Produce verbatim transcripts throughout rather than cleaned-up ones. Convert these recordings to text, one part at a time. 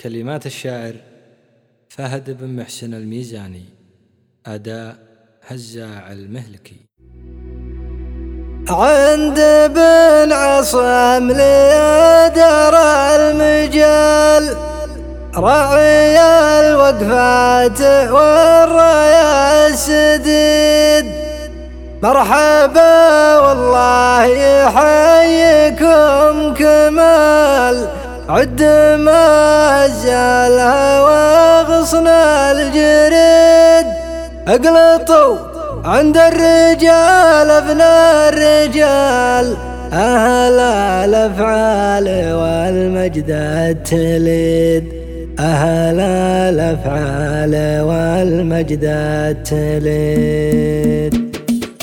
كلمات الشاعر فهد بن محسن الميزاني، أداء هزاع المهلكي. عند بن عصام ليدر المجال، راعي الوقفات والرايا السديد. مرحبا والله يحييكم كمال، عد ما زالها وغصن الجريد. اقلطوا عند الرجال ابن الرجال، أهل الأفعال والمجد التليد. أهل الأفعال والمجد التليد.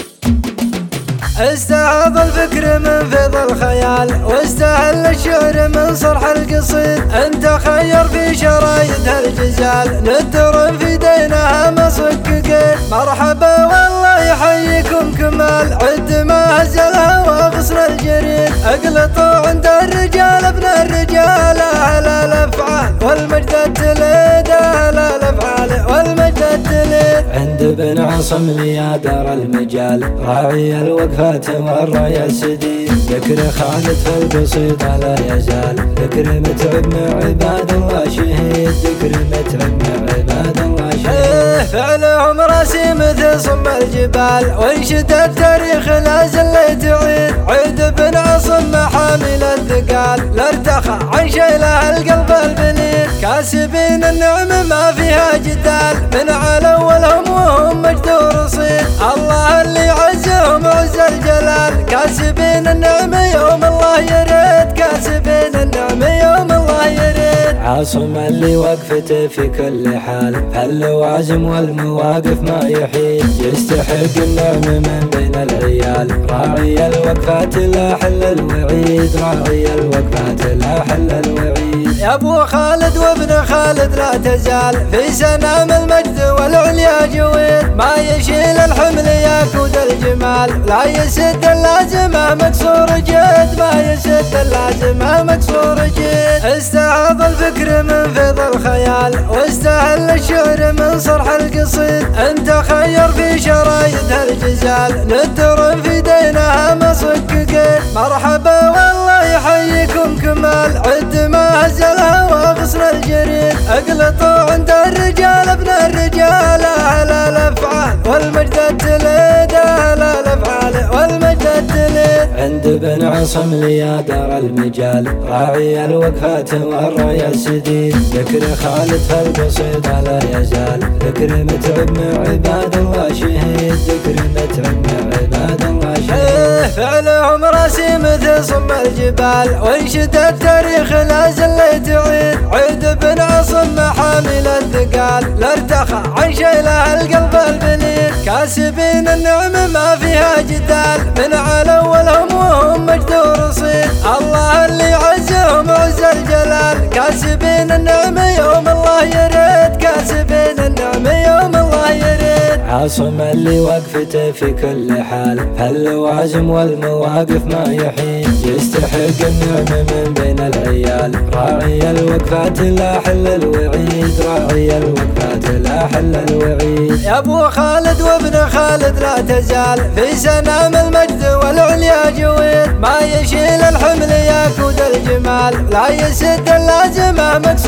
استعاض الفكر من فيض الخيال، واستهل الشعر من صرح القصيد. انت خير في شرايط الجزال، ندر في دينها مصكقين. مرحبا والله يحييكم كمال، عد ما هزلها وغصن الجريد. اقلطوا عند الرجال ابن الرجال، اهل الافعال والمجد التليد. اهل الافعال والمجد التليد. عند بن عصام ليدر المجال، راعي الوقفات والرايا السديد. ذكر خالد في القصيد لا يزال، ذكر متعب مع عباد الله شهيد. ذكر متعب مع عباد الله شهيد. فعلهم راسي مثل صم الجبال، وانشد التاريخ لا زل تعيد. عيد بن عصام محامل الثقال، لا ارتخى عن شيله القلب البليد. كاسبين النعم ما فيها جدال، من على اولهم وهم مجد ورصيد. الله اللي عزهم عز الجلال، كاسبين النعم يوم الله يريد. كاسبين النعم يوم الله يريد. عاصم اللي وقفته في كل حال، هاللوازم والمواقف ما يحيد. يستحق النعم من بين العيال، راعي الوقفات لا حل الوعيد. راعي الوقفات لا حل الوعيد. يا ابو خالد وابن خالد لا تزال، في سنام المجد والعليا جويد. ما يشيل الحمل ياكود الجمال، لا يسد اللازمه مكسور جيد. ما يسد اللازمه مكسور جيد. استعاض الفكر من فيض الخيال، واستهل الشعر من صرح القصيد. انت خير في شرايط الجزال، ندر في دينها مصكقين. مرحبا والله يحييكم كمال، عد ما هزلها وغصن الجريد. اقلطوا عند الرجال ابن الرجال، اهل الافعال والمجد التليد. اهل الافعال والمجد التليد. عند بن عصام ليدر المجال، راعي الوقفات والرايا السديد. ذكر خالد في القصيد لا يزال، ذكر متعب مع عباد الله شهيد. ذكر متعب مع عباد الله شهيد. فعلهم راسي مثل صم الجبال، وانشد التاريخ لا زل تعيد. عيد بن عصام محامل الثقال، لا ارتخى عن شيله القلب البليد. كاسبين النعم ما فيها جدال، من على اولهم وهم مجد ورصيد. الله اللي عزهم عز الجلال، كاسبين النعم يوم الله يريد. كاسبين النعم يوم الله يريد. عاصم اللي وقفته في كل حال، هاللوازم والمواقف ما يحيد. يستحق النعم من بين العيال، راعي الوقفات لا حل الوعيد. راعي الوقفات لا حل الوعيد. يا ابو خالد وابن خالد لا تزال، في سنام المجد والعليا جويد. ما يشيل الحمل ياكود الجمال، لا يسد اللازمه مكسور